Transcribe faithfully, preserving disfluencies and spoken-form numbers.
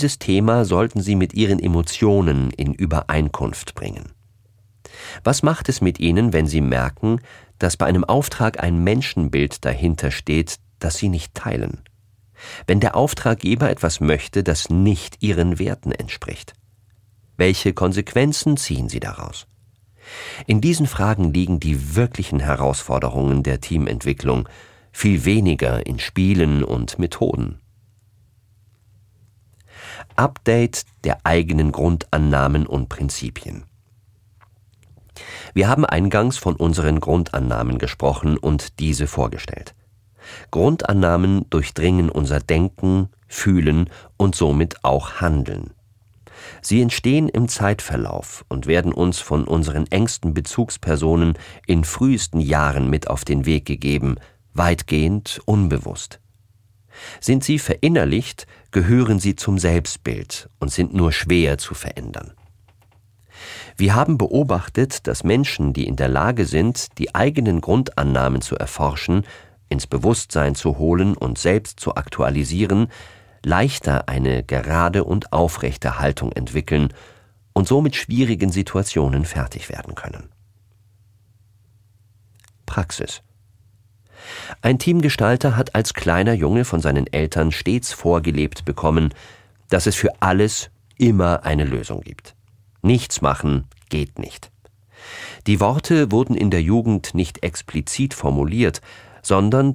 Dieses Thema sollten Sie mit Ihren Emotionen in Übereinkunft bringen. Was macht es mit Ihnen, wenn Sie merken, dass bei einem Auftrag ein Menschenbild dahinter steht, das Sie nicht teilen? Wenn der Auftraggeber etwas möchte, das nicht Ihren Werten entspricht? Welche Konsequenzen ziehen Sie daraus? In diesen Fragen liegen die wirklichen Herausforderungen der Teamentwicklung, viel weniger in Spielen und Methoden. Update der eigenen Grundannahmen und Prinzipien. Wir haben eingangs von unseren Grundannahmen gesprochen und diese vorgestellt. Grundannahmen durchdringen unser Denken, Fühlen und somit auch Handeln. Sie entstehen im Zeitverlauf und werden uns von unseren engsten Bezugspersonen in frühesten Jahren mit auf den Weg gegeben, weitgehend unbewusst. Sind sie verinnerlicht, gehören sie zum Selbstbild und sind nur schwer zu verändern. Wir haben beobachtet, dass Menschen, die in der Lage sind, die eigenen Grundannahmen zu erforschen, ins Bewusstsein zu holen und selbst zu aktualisieren, leichter eine gerade und aufrechte Haltung entwickeln und so mit schwierigen Situationen fertig werden können. Praxis. Ein Teamgestalter hat als kleiner Junge von seinen Eltern stets vorgelebt bekommen, dass es für alles immer eine Lösung gibt. Nichts machen geht nicht. Die Worte wurden in der Jugend nicht explizit formuliert, sondern